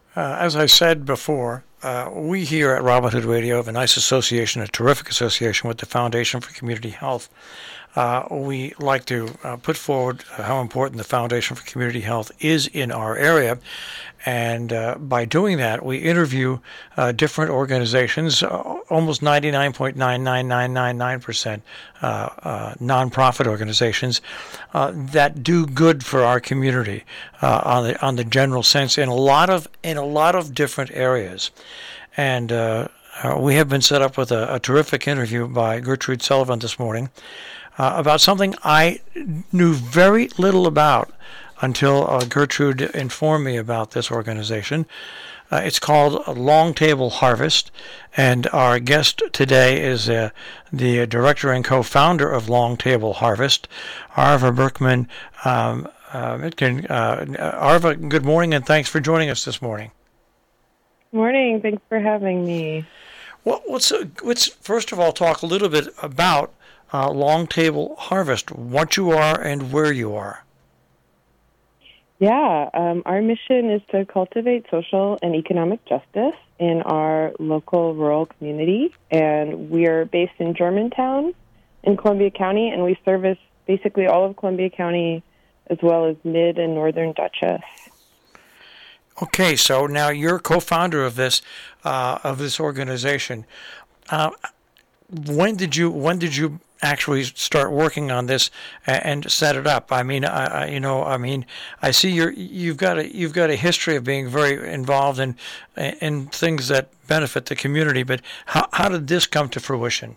As I said before, we here at Robin Hood Radio have a nice association, a terrific association with the Foundation for Community Health. We like to put forward how important the Foundation for Community Health is in our area. And by doing that, we interview different organizations, almost 99.99999% nonprofit organizations that do good for our community on the general sense in a lot of different areas. And we have been set up with a terrific interview by Gertrude Sullivan this morning about something I knew very little about until Gertrude informed me about this organization. It's called Long Table Harvest, and our guest today is the director and co-founder of Long Table Harvest, Arva Berkman Mitkin. Arva, good morning, and thanks for joining us this morning. Morning. Thanks for having me. Well, let's first of all talk a little bit about Long Table Harvest, what you are and where you are. Yeah, our mission is to cultivate social and economic justice in our local rural community, and we are based in Germantown in Columbia County, and we service basically all of Columbia County as well as mid and northern Dutchess. Okay, so now you're co-founder of this organization. When did you actually start working on this and set it up? I mean, I see you've got a history of being very involved in things that benefit the community. But how did this come to fruition?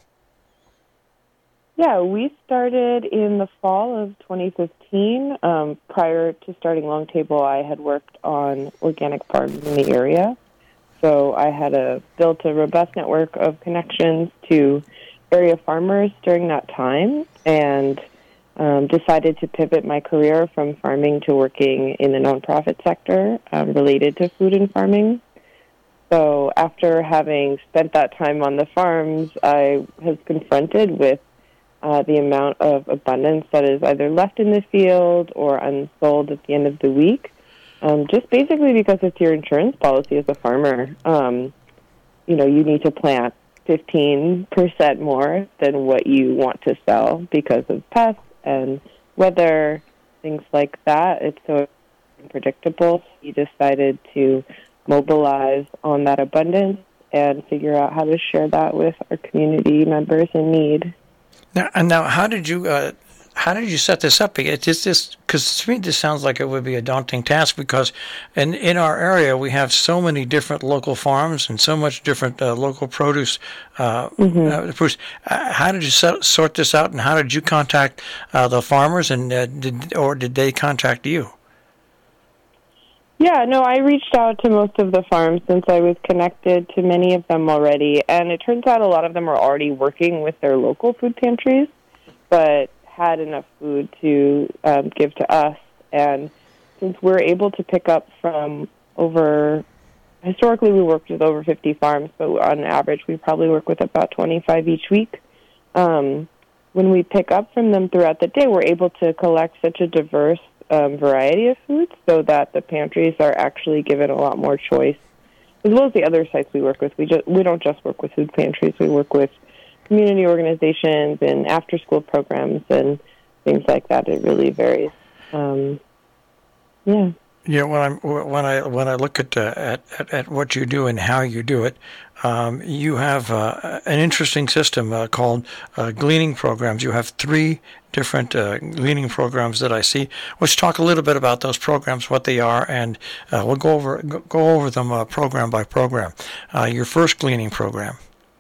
Yeah, we started in the fall of 2015. Prior to starting Long Table, I had worked on organic farms in the area. So I had built a robust network of connections to area farmers during that time, and decided to pivot my career from farming to working in the nonprofit sector related to food and farming. So after having spent that time on the farms, I was confronted with the amount of abundance that is either left in the field or unsold at the end of the week. Just basically because it's your insurance policy as a farmer. You need to plant 15% more than what you want to sell because of pests and weather, things like that. It's so unpredictable. We decided to mobilize on that abundance and figure out how to share that with our community members in need. Now, how did you set this up? Because to me this sounds like it would be a daunting task, because in our area we have so many different local farms and so much different local produce. How did you sort this out, and how did you contact the farmers, and did they contact you? Yeah, no, I reached out to most of the farms since I was connected to many of them already, and it turns out a lot of them are already working with their local food pantries, but had enough food to give to us. And since we're able to pick up from historically we worked with over 50 farms, but on average we probably work with about 25 each week. When we pick up from them throughout the day, we're able to collect such a diverse variety of foods so that the pantries are actually given a lot more choice, as well as the other sites we work with. We don't just work with food pantries. We work with community organizations and after-school programs and things like that. It really varies. Yeah. Yeah. When I look at what you do and how you do it, you have an interesting system called gleaning programs. You have 3 different gleaning programs that I see. Let's talk a little bit about those programs, what they are, and we'll go over them program by program. Your first gleaning program.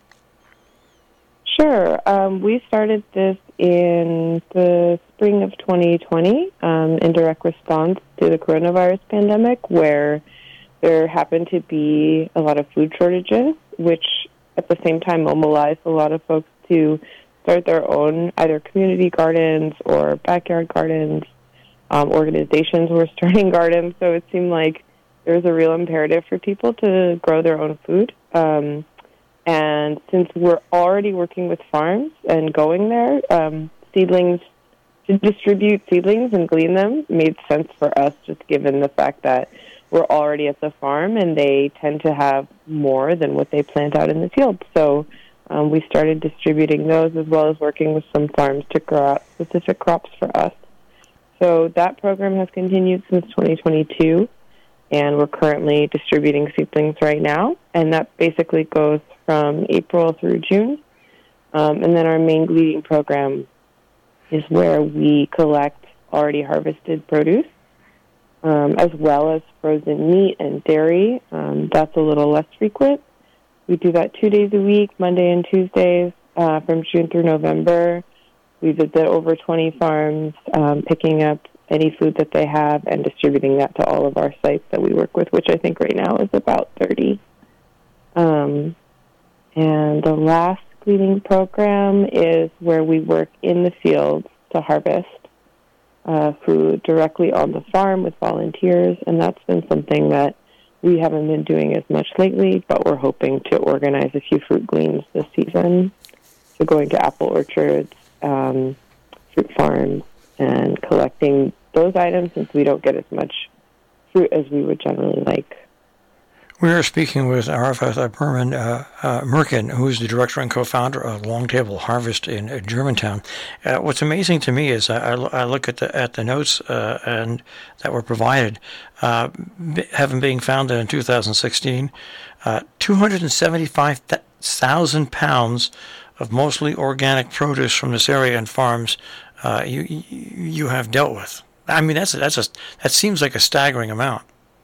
Sure. We started this in the spring of 2020 in direct response to the coronavirus pandemic, where there happened to be a lot of food shortages, which at the same time mobilized a lot of folks to start their own either community gardens or backyard gardens. Organizations were starting gardens, so it seemed like there was a real imperative for people to grow their own food. And since we're already working with farms and going there, seedlings, to distribute seedlings and glean them made sense for us, just given the fact that were already at the farm, and they tend to have more than what they plant out in the field. So we started distributing those, as well as working with some farms to grow out specific crops for us. So that program has continued since 2022, and we're currently distributing seedlings right now, and that basically goes from April through June. And then our main gleaning program is where we collect already harvested produce, as well as frozen meat and dairy. That's a little less frequent. We do that 2 days a week, Monday and Tuesdays, from June through November. We visit over 20 farms, picking up any food that they have and distributing that to all of our sites that we work with, which I think right now is about 30. And the last gleaning program is where we work in the fields to harvest food directly on the farm with volunteers, and that's been something that we haven't been doing as much lately, but we're hoping to organize a few fruit gleans this season. So going to apple orchards, fruit farms, and collecting those items since we don't get as much fruit as we would generally like. We are speaking with Arafat Merkin, who is the director and co-founder of Long Table Harvest in Germantown. What's amazing to me is I look at the notes and that were provided, having been founded in 2016, 275,000 pounds of mostly organic produce from this area and farms you have dealt with. I mean, that seems like a staggering amount.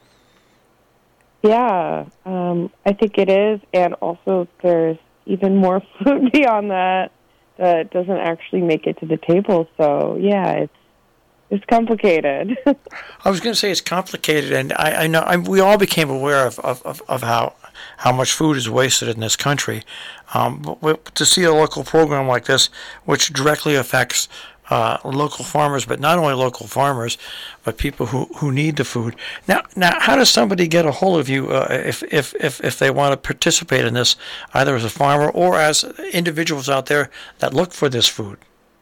Yeah, I think it is, and also there's even more food beyond that that doesn't actually make it to the table. So yeah, it's complicated. I was going to say it's complicated, and I know we all became aware of how much food is wasted in this country. But to see a local program like this, which directly affects local farmers, but not only local farmers, but people who need the food. Now, how does somebody get a hold of you if they want to participate in this, either as a farmer or as individuals out there that look for this food?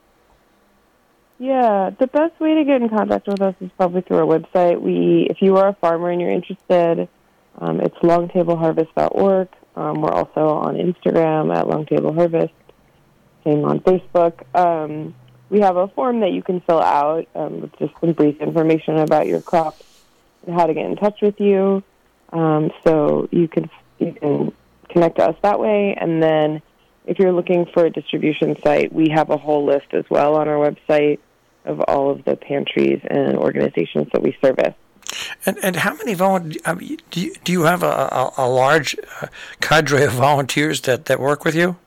Yeah, the best way to get in contact with us is probably through our website. If you are a farmer and you're interested, it's longtableharvest.org. We're also on Instagram at longtableharvest. Same on Facebook. We have a form that you can fill out with just some brief information about your crops and how to get in touch with you. So you can connect to us that way. And then if you're looking for a distribution site, we have a whole list as well on our website of all of the pantries and organizations that we service. And how many volunteers? Do you have a large cadre of volunteers that work with you?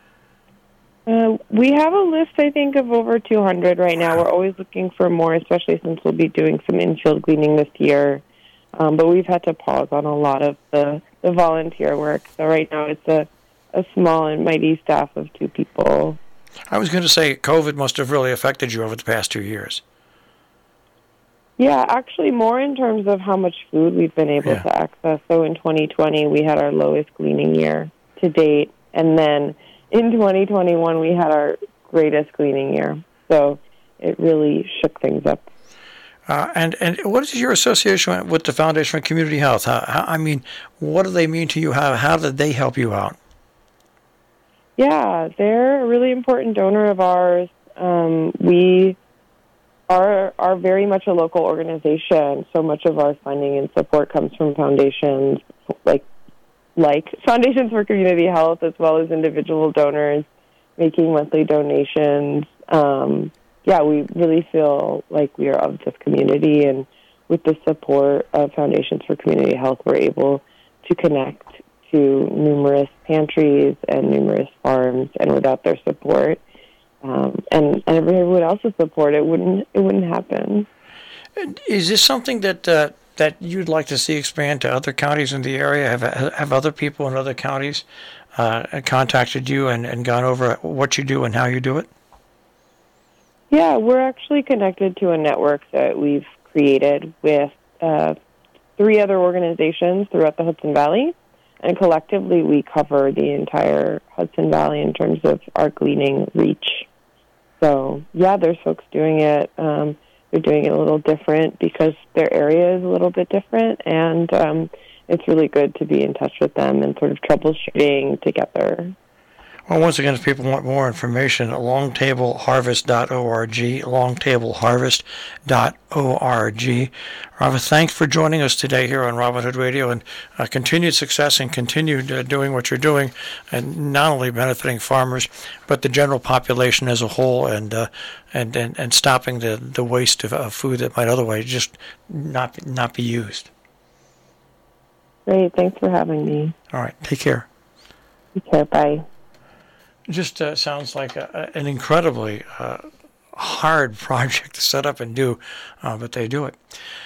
We have a list, I think, of over 200 right now. We're always looking for more, especially since we'll be doing some in-field gleaning this year. But we've had to pause on a lot of the volunteer work. So right now it's a small and mighty staff of 2 people. I was going to say COVID must have really affected you over the past 2 years. Yeah, actually more in terms of how much food we've been able to access. So in 2020, we had our lowest gleaning year to date. And then in 2021, we had our greatest gleaning year. So it really shook things up. And what is your association with the Foundation for Community Health? I mean, what do they mean to you? How did they help you out? Yeah, they're a really important donor of ours. We are very much a local organization. So much of our funding and support comes from foundations like Foundations for Community Health, as well as individual donors making monthly donations. We really feel like we are of this community, and with the support of Foundations for Community Health, we're able to connect to numerous pantries and numerous farms, and without their support and everyone else's support, it wouldn't happen. Is this something that you'd like to see expand to other counties in the area? Have other people in other counties contacted you and gone over what you do and how you do it? Yeah, we're actually connected to a network that we've created with 3 other organizations throughout the Hudson Valley, and collectively we cover the entire Hudson Valley in terms of our gleaning reach. So, yeah, there's folks doing it they're doing it a little different because their area is a little bit different, and it's really good to be in touch with them and sort of troubleshooting together. Well, once again, if people want more information, longtableharvest.org, longtableharvest.org. Rava, thanks for joining us today here on Robin Hood Radio, and continued success and continued doing what you're doing, and not only benefiting farmers, but the general population as a whole, and stopping the waste of food that might otherwise just not be used. Great. Thanks for having me. All right. Take care. Take care. Bye. Just sounds like an incredibly hard project to set up and do, but they do it.